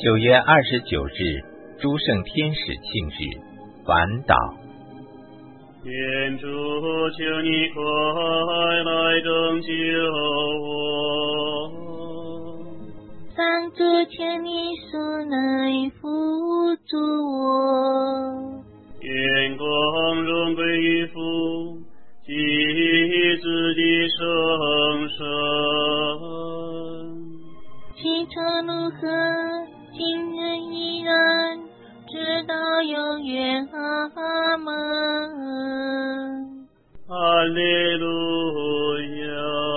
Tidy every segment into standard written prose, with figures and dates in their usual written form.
9月29日，诸圣天使庆日，晚祷。 天主，求你快来拯救我！ 上主，求你恕难扶助我！ 愿光荣归于父及子的圣神。 起初如何，今日依然，直到永远。阿们。 哈利路亚。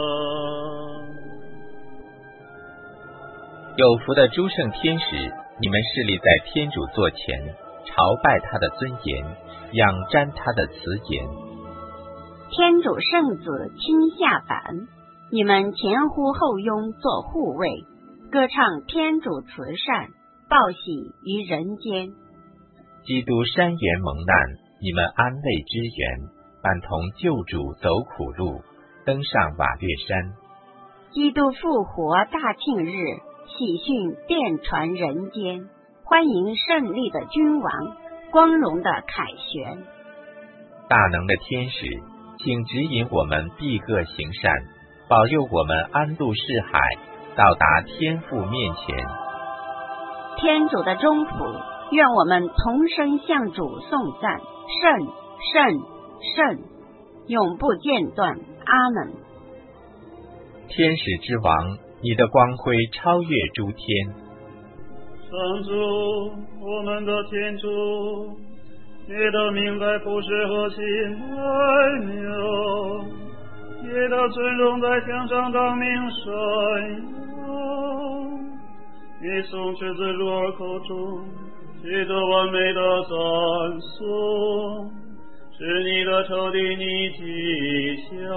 有福的诸圣天使，你们侍立在天主座前，朝拜他的尊严，仰瞻他的慈言。 天主圣子亲下凡，你们前呼后拥做护卫，歌唱天主慈善，报喜于人间。 基督山原蒙难，你们安慰支援，伴同救主走苦路，登上瓦略山。 基督复活大庆日，喜讯遍传人间，欢迎胜利的君王，光荣的凯旋。 大能的天使，请指引我们避恶行善，保佑我们安度世海，到达天父面前。 天主的中仆，愿我们同声向主颂赞，圣圣圣，永不间断。阿门。 天使之王，你的光辉超越诸天。 上主，我们的天主，你的名在普世和其百谬，你的尊荣在天上当名声扬。你从赤子乳儿口中取得完美的赞颂，使你的仇敌逆境消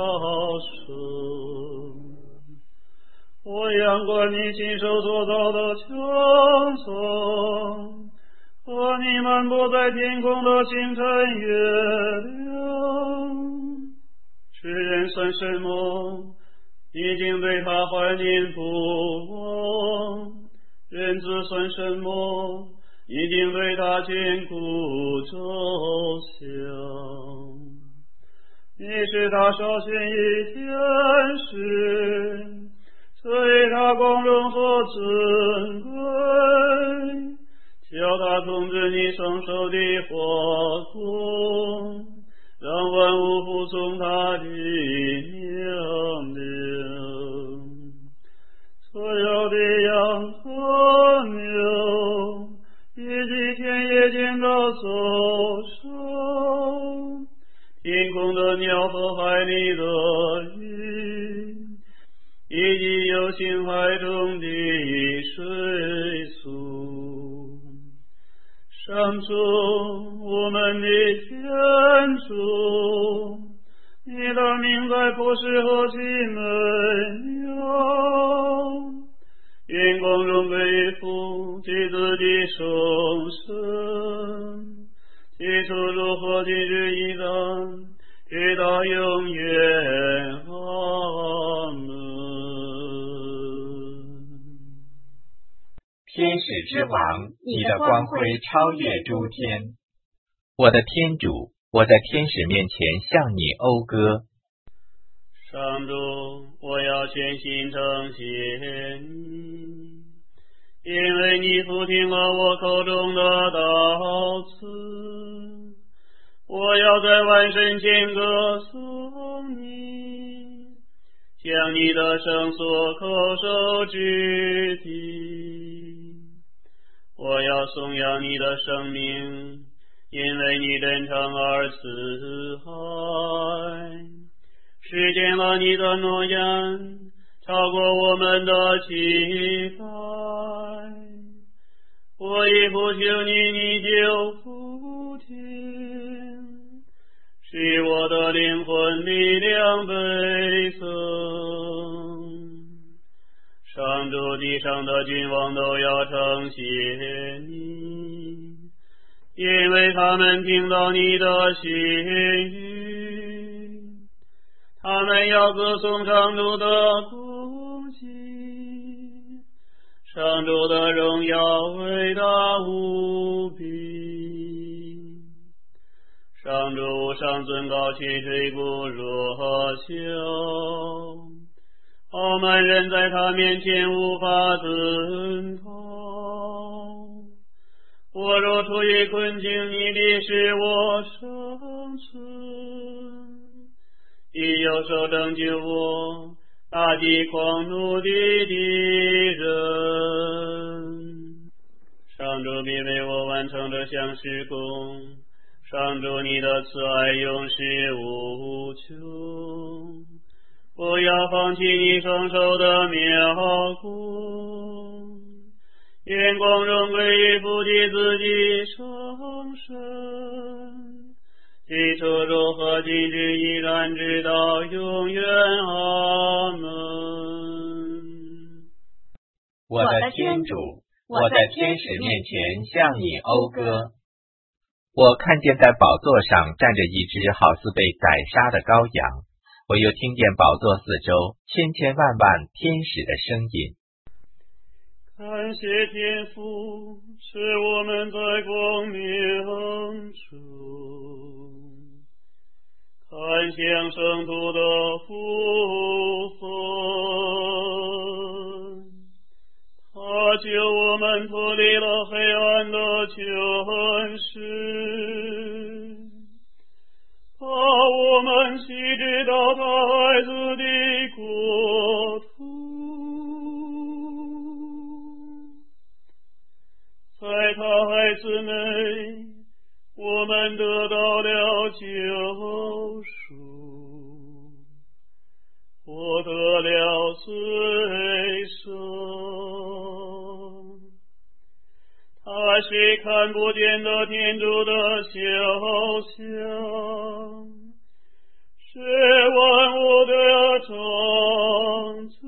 失。我仰观你亲手所造的穹苍，和你漫步在天空的星辰月亮。世人算什么？已经对他怀念不忘；人子算什么？已经对他眷顾周详。你是他稍显于天使，赐予他光荣和尊贵，叫他统治你圣手的华国，让万物服从他的命令。所有的羊和牛，以及田野间的走兽，天空的鸟和海里的鱼，以及游行海中的水素。上主，我们的天主，你的名在普世和其美妙，愿光荣归于父及子的圣神，起初如何，今日依然，直到永远。阿门。 天使之王，你的光辉超越诸天。我的天主，我在天使面前向你讴歌。 上主，我要全心称谢你，因为你复听了我口中的祷词。我要在万神前歌颂你，将你的圣所口授之地。我要颂扬你的生命，因为你真诚而慈爱，实践了你的诺言，超过我们的期待。我一呼求你，你就俯听，使我的灵魂力量倍增。上主，地上的君王都要称谢你，因为他们听到你的信语，他们要歌颂上主的功绩， 上主的荣耀伟大无比，上主上尊高，其垂不若朽。傲慢人在他面前无法蹲靠。我若处于困境，你必使我生存，以右手拯救我，打击狂怒的敌人。上主必为我完成这项事工，上主你的慈爱永世无穷。不要放弃你双手的苗弓，眼光荣归于父的自己上身，起初如何今日依然直到永远。阿门。 我的天主，我在天使面前向你讴歌。我看见在宝座上站着一只好似被宰杀的羔羊，我又听见宝座四周千千万万天使的声音。 感谢天父，使我们在光明中看向圣徒的福分，他救我们脱离了黑暗的权势，把我们吸至到他孩子的国土，在他孩子内，我们得到了救赎，获得了罪赦。他是看不见的天主的肖像，是万物的长子，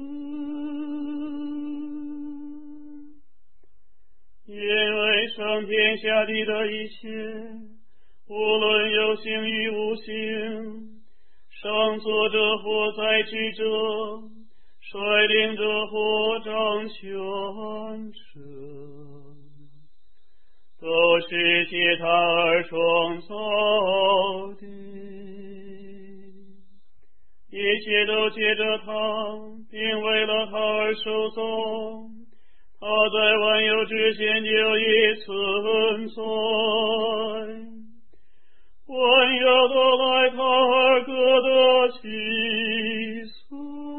因为上天下地的一切，无论有形与无形，上作者或在职者，率领者或掌权者，都是借他而创造的，一切都借着他，并为了他而受造。他在万有之前就已存在，万有都来他而各得其所。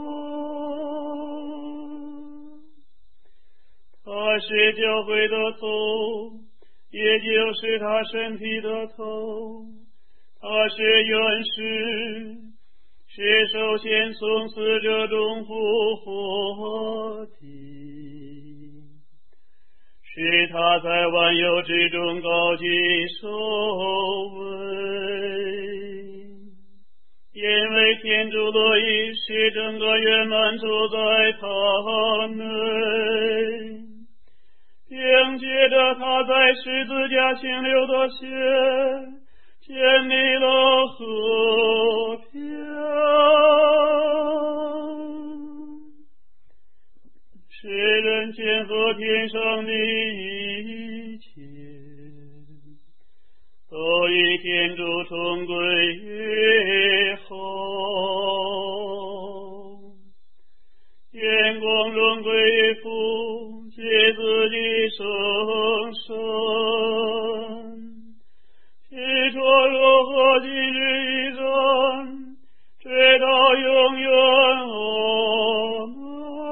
他是教会的头，也就是他身体的头。他是元始，是首先从死者中复活的，是他在万有之中高举首位，因为天主乐意使整个圆满住在他内，并借着他在十字架倾流的血，建立了和平，使人间和天上的一切都与天主重归于好，眼光荣归于父，借自己生身，起初如何今日依然直到永远。阿门。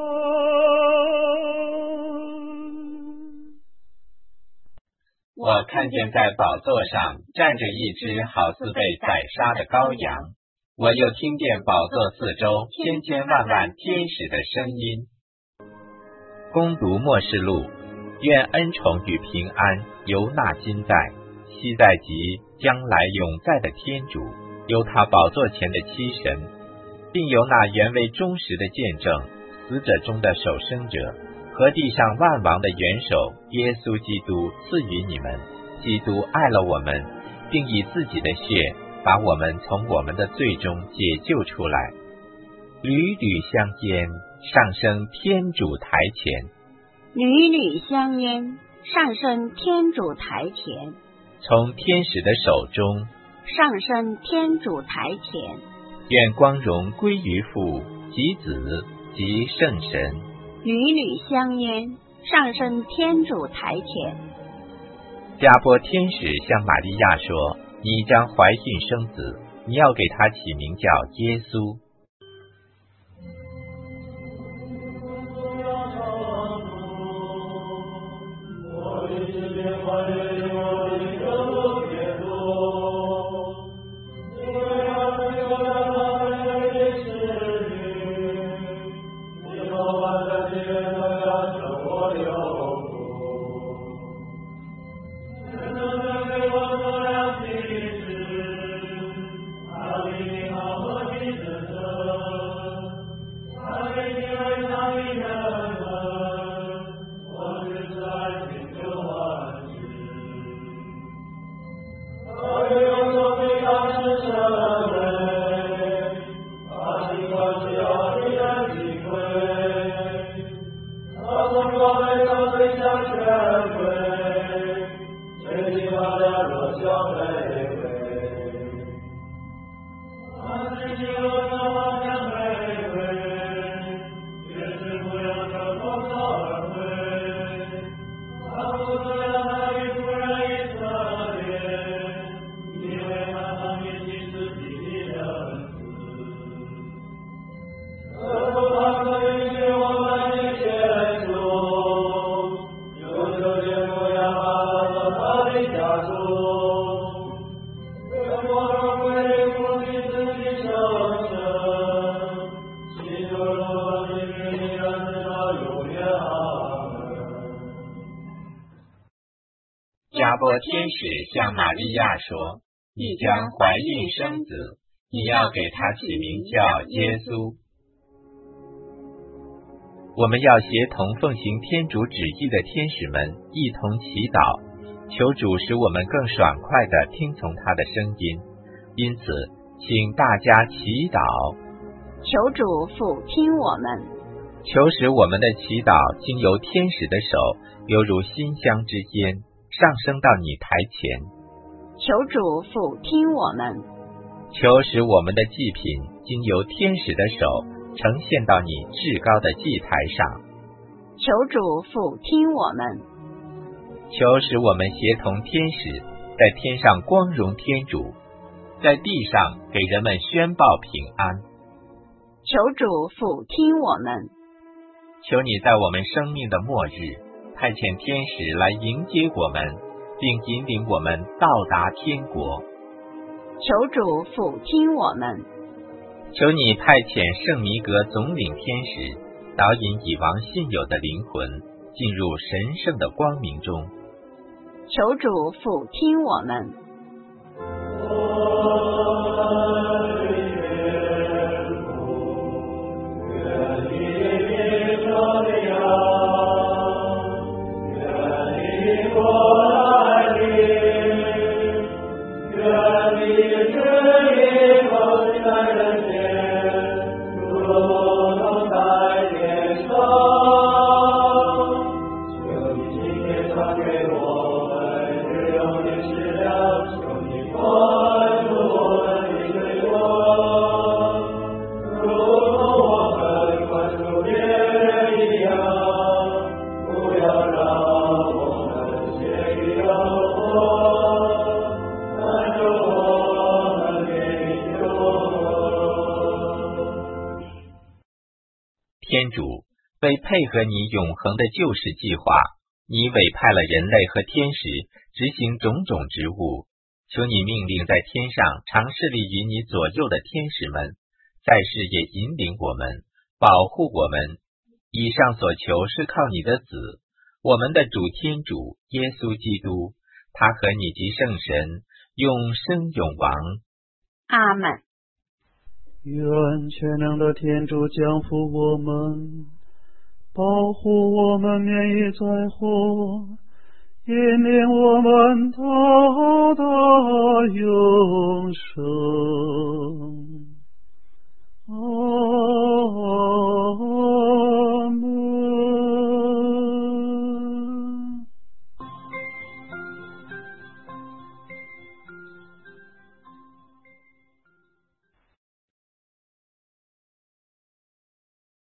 我看见在宝座上站着一只好似被宰杀的羔羊，我又听见宝座四周千千万万天使的声音。恭读默示录，愿恩宠与平安由那今在、昔在及将来永在的天主，由他宝座前的七神，并由那原为忠实的见证、死者中的首生者和地上万王的元首耶稣基督赐予你们。基督爱了我们，并以自己的血把我们从我们的罪中解救出来，屡屡相见，上升天主台前。 缕缕香烟上升天主台前， 从天使的手中上升天主台前。 愿光荣归于父及子及圣神。 缕缕香烟上升天主台前。 加波天使向玛利亚说：你将怀孕生子，你要给他起名叫耶稣。加波天使向玛利亚说：你将怀孕生子，你要给他起名叫耶稣。我们要协同奉行天主旨意的天使们一同祈祷，求主使我们更爽快地听从他的声音。因此请大家祈祷。 求主俯听我们， 求使我们的祈祷经由天使的手，犹如馨香之烟，上升到你台前。 求主俯听我们， 求使我们的祭品经由天使的手呈现到你至高的祭台上。 求主俯听我们， 求使我们协同天使，在天上光荣天主，在地上给人们宣报平安。 求主俯听我们， 求你在我们生命的末日派遣天使来迎接我们，并引领我们到达天国。 求主俯听我们， 求你派遣圣弥格总领天使，导引已亡信友的灵魂进入神圣的光明中。 求主俯听我们。 天主，为配合你永恒的救世计划，你委派了人类和天使执行种种职务。求你命令在天上常侍立于你左右的天使们，在世也引领我们，保护我们。以上所求是靠你的子，我们的主天主耶稣基督，他和你及圣神永生永王。 阿们。 愿全能的天主降福我们，保护我们免于灾祸，引领我们到达永生。